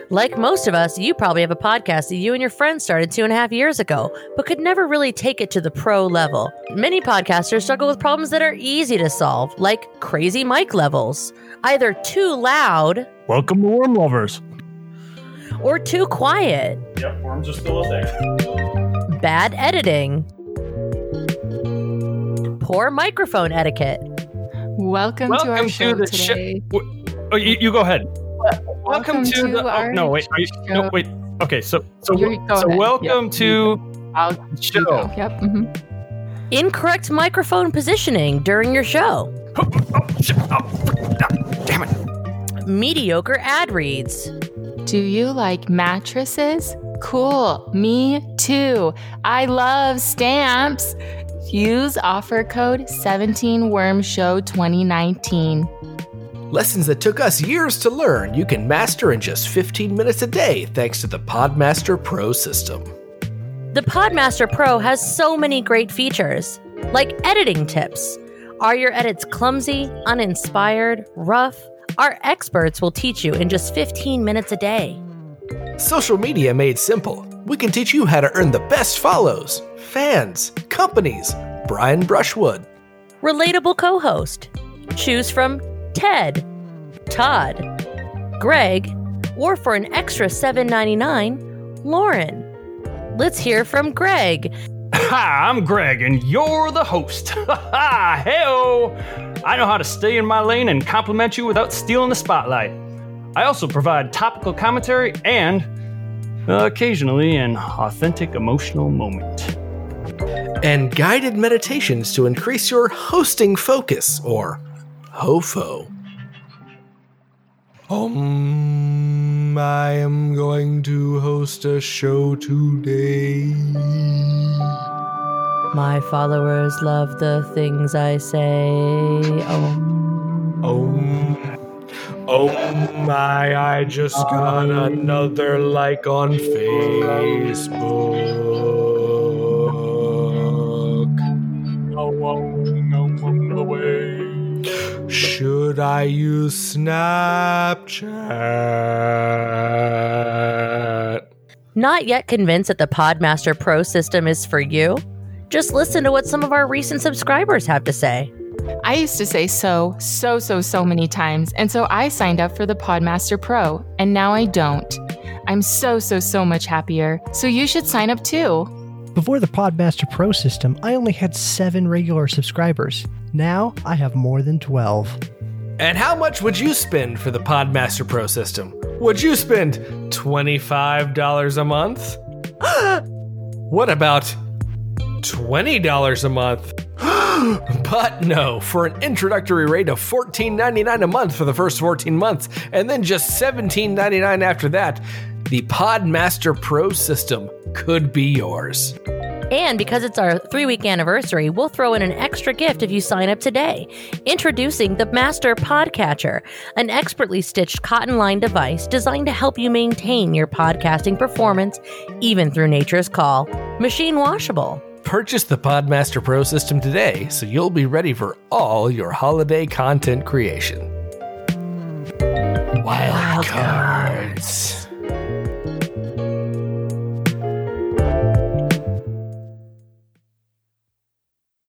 Like most of us, you probably have a podcast that you and your friends started 2.5 years ago, but could never really take it to the pro level. Many podcasters struggle with problems that are easy to solve, like crazy mic levels, either too loud. Welcome to Worm Lovers. Or too quiet. Yep, worms are still a thing. Bad editing. Poor microphone etiquette. Welcome to our show today. You go ahead. Welcome to the. our no, wait. show. Wait. Okay, so ahead. welcome Yep. to I'll the show. go. Yep. Mm-hmm. Incorrect microphone positioning during your show. Damn it. Mediocre ad reads. Do you like mattresses? Cool. Me too. I love stamps. Use offer code 17WormShow2019. Lessons that took us years to learn, you can master in just 15 minutes a day thanks to the Podmaster Pro system. The Podmaster Pro has so many great features, like editing tips. Are your edits clumsy, uninspired, rough? Our experts will teach you in just 15 minutes a day. Social media made simple. We can teach you how to earn the best follows, fans, companies. Brian Brushwood. Relatable co-host. Choose from Ted, Todd, Greg, or for an extra $7.99, Lauren. Let's hear from Greg. Hi, I'm Greg, and you're the host. Hey-o! I know how to stay in my lane and compliment you without stealing the spotlight. I also provide topical commentary and, occasionally, an authentic emotional moment. And guided meditations to increase your hosting focus, or HOFO. I am going to host a show today. My followers love the things I say. I just got another like on Facebook. No way. Should I use Snapchat? Not yet convinced that the Podmaster Pro system is for you? Just listen to what some of our recent subscribers have to say. I used to say so many times, and so I signed up for the Podmaster Pro, and now I don't. I'm so much happier, so you should sign up too. Before the Podmaster Pro system, I only had 7 regular subscribers. Now, I have more than 12. And how much would you spend for the Podmaster Pro system? Would you spend $25 a month? What about $20 a month? But no, for an introductory rate of $14.99 a month for the first 14 months, and then just $17.99 after that, the Podmaster Pro system could be yours. And because it's our 3-week anniversary, we'll throw in an extra gift if you sign up today. Introducing the Master Podcatcher, an expertly stitched cotton-lined device designed to help you maintain your podcasting performance, even through nature's call. Machine washable. Purchase the Podmaster Pro system today so you'll be ready for all your holiday content creation. Wild cards.